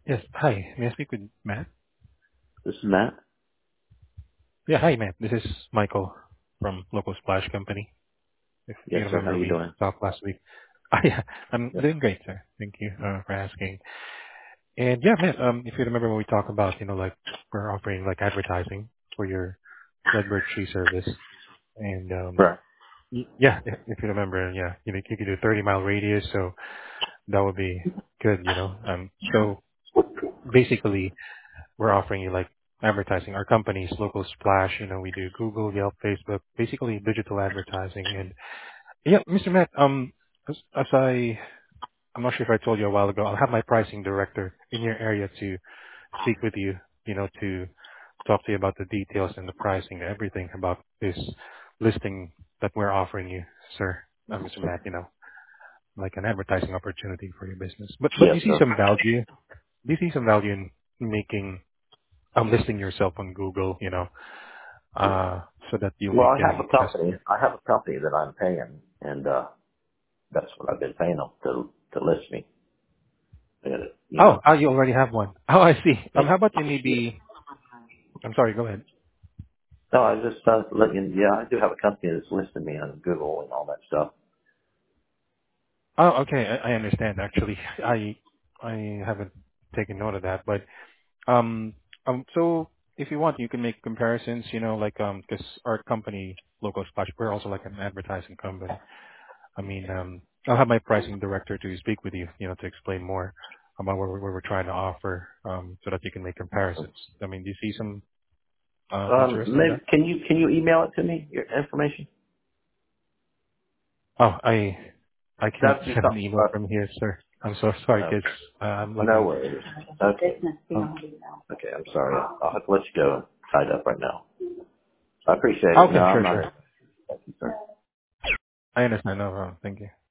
Yes. Hi. May I speak with Matt? This is Matt. Yeah. Hi, Matt. This is Michael from Local Splash Company. If Yes, you sir. How remember, you we doing? talked last week. Yeah. I'm Yes. doing great, sir. Thank you for asking. And yeah, Matt, if you remember when we talked about, like we're offering like advertising for your Redbird tree service. And Right. yeah, if you remember, yeah, you could do 30-mile radius. So that would be good. So basically, we're offering you like advertising. Our company's Local Splash. We do Google, Yelp, Facebook, basically digital advertising. And yeah, Mr. Matt, I'm not sure if I told you a while ago, I'll have my pricing director in your area to speak with you, to talk to you about the details and the pricing, everything about this listing that we're offering you, sir, Mr. Matt, like an advertising opportunity for your business. But do Yes, you see sir. some value? Do you see some value in making listing yourself on Google, so that you'll Well, be I have getting a customers. company. I have a company that I'm paying, and that's what I've been paying them to list me. You Oh, know. you already have one. Oh, I see. Yeah. How about you maybe? I'm sorry. Go ahead. No, I just let you. Yeah, I do have a company that's listing me on Google and all that stuff. Oh, okay. I understand. Actually, I haven't taken note of that. But um, so if you want, you can make comparisons. Like because our company, Local Splash, we're also like an advertising company. I mean, I'll have my pricing director to speak with you, to explain more about what we're trying to offer, so that you can make comparisons. I mean, do you see some interest in Maybe that? can you email it to me your information? Oh, I can't That'd be send an something. email from here, sir. I'm so sorry, Okay. because I'm No lucky. worries. Okay. Oh, Okay. I'm sorry. I'll have to let you go. I'm tied up right now. I appreciate it. No, okay, I'm sure, not sure. interested. Thank you, sir. I understand. No problem. Thank you.